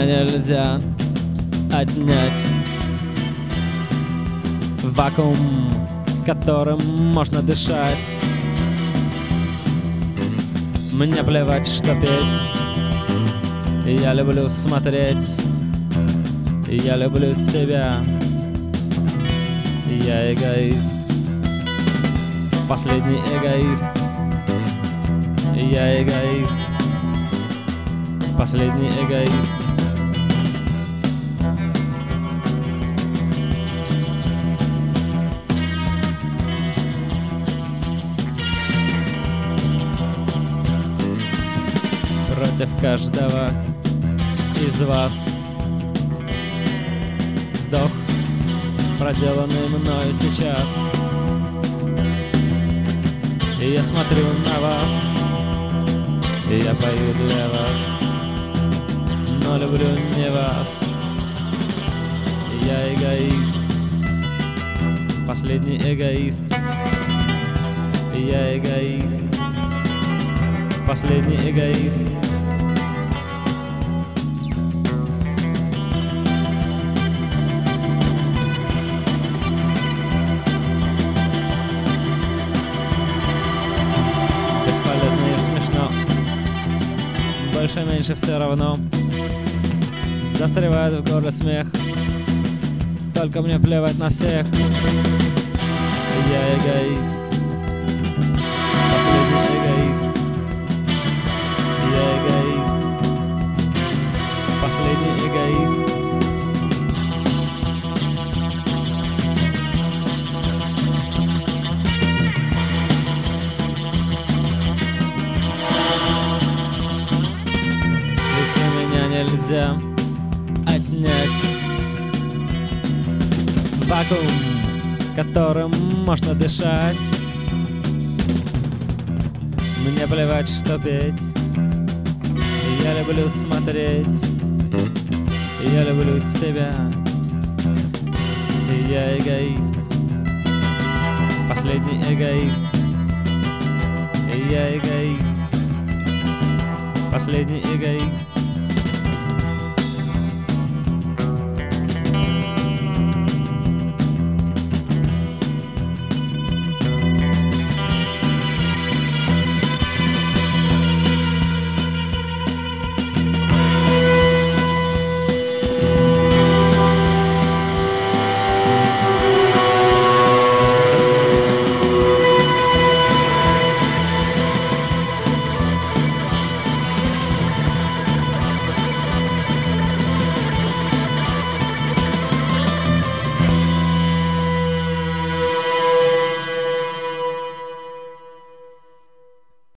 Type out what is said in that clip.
меня нельзя отнять. Вакуум, которым можно дышать. Мне плевать, что петь. Я люблю смотреть. Я люблю себя. Я эгоист. Последний эгоист. Я эгоист. Последний эгоист. Против каждого из вас вздох, проделанный мною сейчас. И я смотрю на вас, и я пою для вас, но люблю не вас. Я эгоист, последний эгоист. Я эгоист, последний эгоист. Бесполезно и смешно, больше-меньше все равно. Застревает в горле смех, только мне плевать на всех. Я эгоист, последний эгоист. Я эгоист, последний эгоист. Ведь у меня нельзя отнять вакуум, которым можно дышать. Мне плевать, что петь. Я люблю смотреть. Я люблю себя. Я эгоист, последний эгоист. Я эгоист, последний эгоист.